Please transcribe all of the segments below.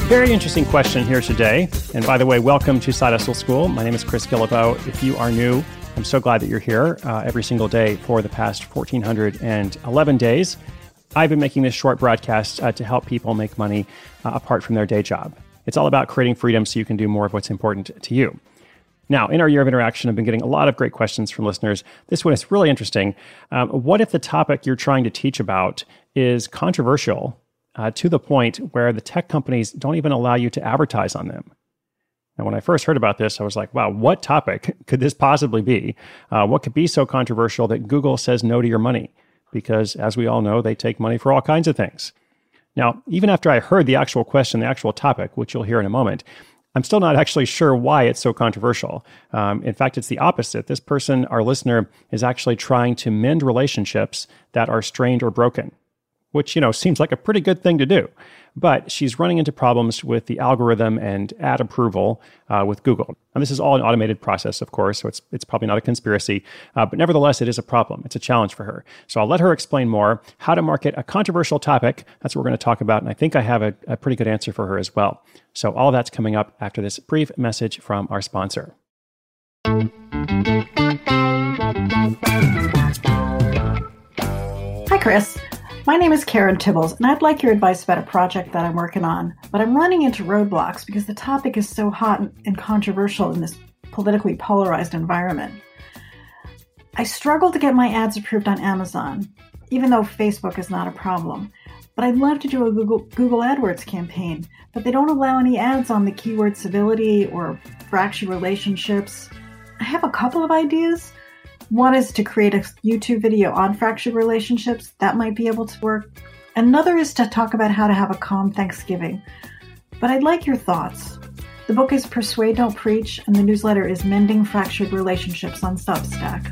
Very interesting question here today. And by the way, welcome to Side Hustle School. My name is Chris Guillebeau. If you are new, I'm so glad that you're here every single day for the past 1,411 days. I've been making this short broadcast to help people make money apart from their day job. It's all about creating freedom so you can do more of what's important to you. Now, in our year of interaction, I've been getting a lot of great questions from listeners. This one is really interesting. What if the topic you're trying to teach about is controversial to the point where the tech companies don't even allow you to advertise on them? Now, when I first heard about this, I was like, wow, what topic could this possibly be? What could be so controversial that Google says no to your money? Because as we all know, they take money for all kinds of things. Now, even after I heard the actual question, the actual topic, which you'll hear in a moment, I'm still not actually sure why it's so controversial. In fact, it's the opposite. This person, our listener, is actually trying to mend relationships that are strained or broken, which, seems like a pretty good thing to do. But she's running into problems with the algorithm and ad approval with Google. And this is all an automated process, of course, so it's probably not a conspiracy. But nevertheless, it is a problem. It's a challenge for her. So I'll let her explain more how to market a controversial topic. That's what we're going to talk about. And I think I have a pretty good answer for her as well. So all that's coming up after this brief message from our sponsor. Hi, Chris. My name is Karen Tibbles, and I'd like your advice about a project that I'm working on, but I'm running into roadblocks because the topic is so hot and controversial in this politically polarized environment. I struggle to get my ads approved on Amazon, even though Facebook is not a problem. But I'd love to do a Google AdWords campaign, but they don't allow any ads on the keyword civility or fractured relationships. I have a couple of ideas. One is to create a YouTube video on fractured relationships. That might be able to work. Another is to talk about how to have a calm Thanksgiving. But I'd like your thoughts. The book is Persuade, Don't Preach, and the newsletter is Mending Fractured Relationships on Substack.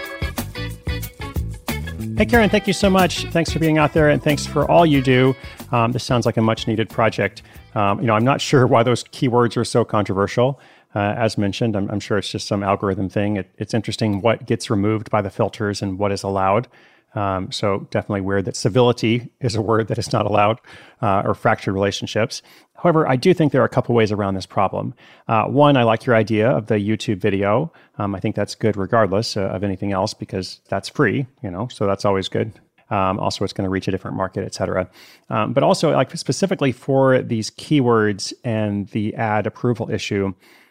Hey, Karen, thank you so much. Thanks for being out there, and thanks for all you do. This sounds like a much-needed project. I'm not sure why those keywords are so controversial. As mentioned, I'm sure it's just some algorithm thing. It's interesting what gets removed by the filters and what is allowed. So definitely weird that civility is a word that is not allowed, or fractured relationships. However, I do think there are a couple ways around this problem. One, I like your idea of the YouTube video. I think that's good regardless of anything else because that's free, so that's always good. Also, it's going to reach a different market, et cetera. But also, like specifically for these keywords and the ad approval issue,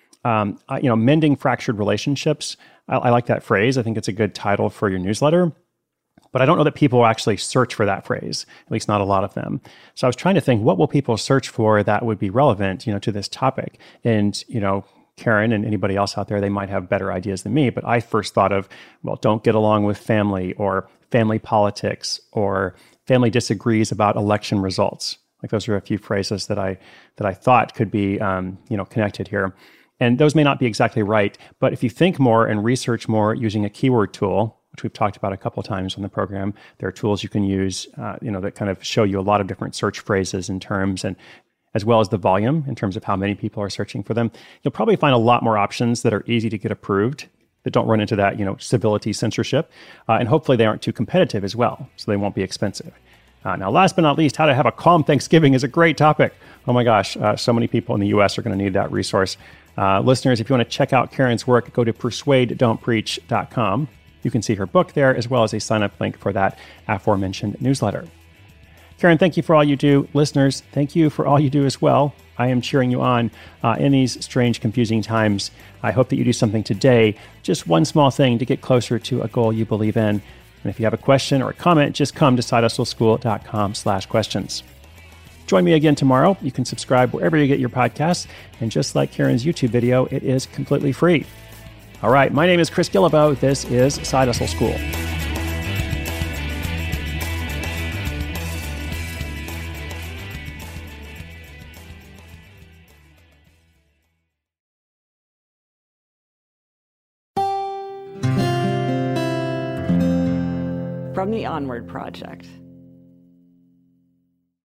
mending fractured relationships. I like that phrase. I think it's a good title for your newsletter. But I don't know that people actually search for that phrase, at least not a lot of them. So I was trying to think, what will people search for that would be relevant, to this topic? And, Karen and anybody else out there, they might have better ideas than me. But I first thought of, don't get along with family, or family politics, or family disagrees about election results. Like those are a few phrases that I thought could be, connected here. And those may not be exactly right, but if you think more and research more using a keyword tool, which we've talked about a couple of times on the program, there are tools you can use, that kind of show you a lot of different search phrases and terms, and as well as the volume in terms of how many people are searching for them. You'll probably find a lot more options that are easy to get approved, that don't run into that, civility censorship, and hopefully they aren't too competitive as well, so they won't be expensive. Now, last but not least, how to have a calm Thanksgiving is a great topic. Oh my gosh, so many people in the U.S. are going to need that resource. Listeners, if you want to check out Karen's work, go to persuadedon'tpreach.com. You can see her book there, as well as a sign-up link for that aforementioned newsletter. Karen, thank you for all you do. Listeners, thank you for all you do as well. I am cheering you on in these strange, confusing times. I hope that you do something today, just one small thing to get closer to a goal you believe in. And if you have a question or a comment, just come to sidehustleschool.com/questions. Join me again tomorrow. You can subscribe wherever you get your podcasts. And just like Karen's YouTube video, it is completely free. All right, my name is Chris Guillebeau. This is Side Hustle School. From the Onward Project.